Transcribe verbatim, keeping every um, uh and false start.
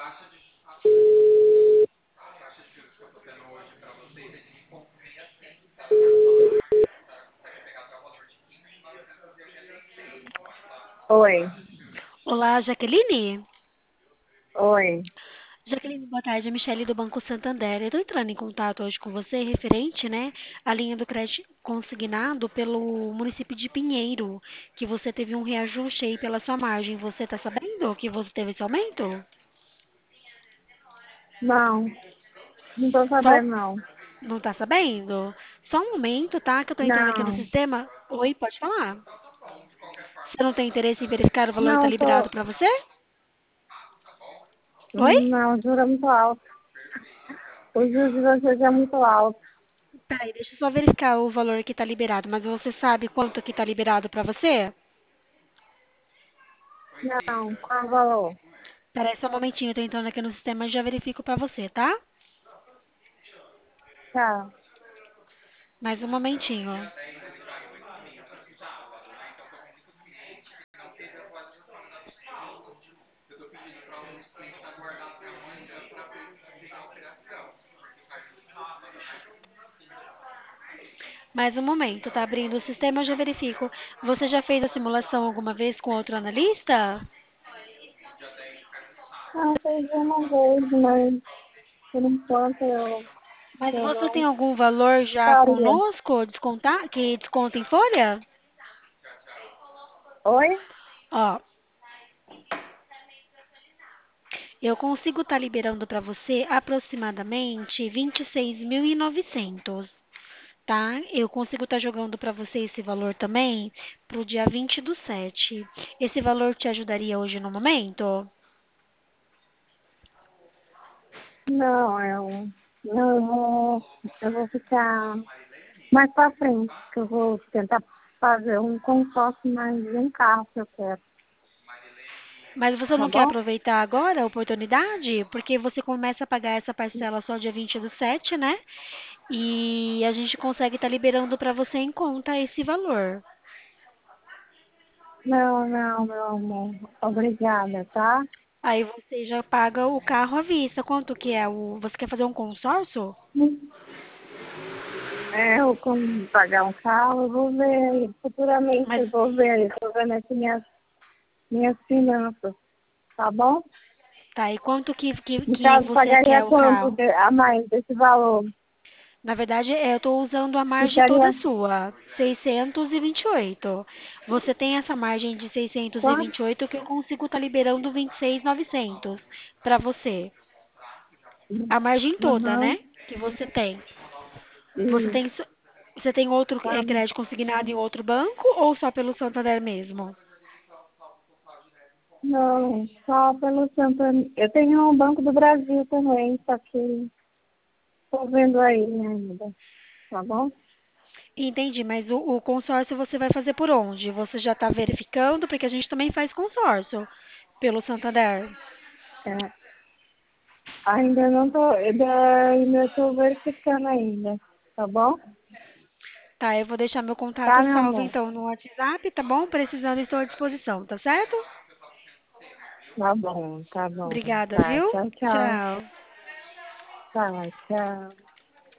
Oi, Olá, Jaqueline. oi. Jaqueline, boa tarde. É Michele do Banco Santander. Eu estou entrando em contato hoje com você referente, né, à linha do crédito consignado pelo município de Pinheiro, que você teve um reajuste aí pela sua margem. Você está sabendo que você teve esse aumento? Não, não tô Só sabendo não. não está sabendo? Só um momento, tá? Que eu estou entrando aqui no Não, sistema. Oi, pode falar. Você não tem interesse em verificar o valor que está não liberado tô. para você? Oi? Não, juro é muito alto. O juros de vocês é muito alto. Peraí, deixa eu só verificar o valor que está liberado. Mas você sabe quanto que está liberado para você? Não, qual é o valor? Peraí só um momentinho, eu tô entrando aqui no sistema e já verifico pra você, tá? Tá. Mais um momentinho. Mais um momento, tá abrindo o sistema, eu já verifico. Você já fez a simulação alguma vez com outro analista? Ah, fez uma vez, mas por enquanto eu, Mas eu você tem não algum valor já faria. conosco, descontar, que desconta em folha? Oi? Ó, eu consigo estar liberando para você aproximadamente vinte e seis mil e novecentos, tá? Eu consigo estar jogando para você esse valor também para o dia vinte do sete. Esse valor te ajudaria hoje no momento? Não, eu, eu vou, eu vou ficar mais pra frente, que eu vou tentar fazer um consórcio mais de um carro que eu quero, Mas você tá não quer bom? aproveitar agora a oportunidade? Porque você começa a pagar essa parcela só dia vinte do sete, né? E a gente consegue estar liberando para você em conta esse valor. Não, não, meu amor. Obrigada, tá? Aí você já paga o carro à vista. Quanto que é o... Você quer fazer um consórcio? É, eu como pagar um carro, eu vou ver, futuramente Mas eu vou ver, estou vendo aqui minhas, minhas finanças, tá bom? tá, e quanto que, que, No que caso, você pagaria quer o quanto carro? de- a mais desse valor? Na verdade, é, eu estou usando a margem toda Ficaria sua, seiscentos e vinte e oito. Você tem essa margem de seiscentos e quanto? vinte e oito que eu consigo estar liberando vinte e seis mil e novecentos para você. A margem toda, Uhum. né? Que você tem. Você E, tem, so- você tem outro tá, é, crédito consignado em outro banco ou só pelo Santander mesmo? não, só pelo Santander. Eu tenho um Banco do Brasil também, só que estou vendo aí ainda, tá bom? Entendi, mas o, o consórcio você vai fazer por onde? Você já está verificando, porque a gente também faz consórcio pelo Santander. É, ainda não tô, ainda, ainda estou verificando ainda, tá bom? Tá, eu vou deixar meu Tá, contato meu salvo amor? então no WhatsApp, tá bom? Precisando, estou à disposição, tá certo? Tá bom, tá bom. Obrigada, Tá, viu? tchau, tchau. Tchau. Tá, tchau.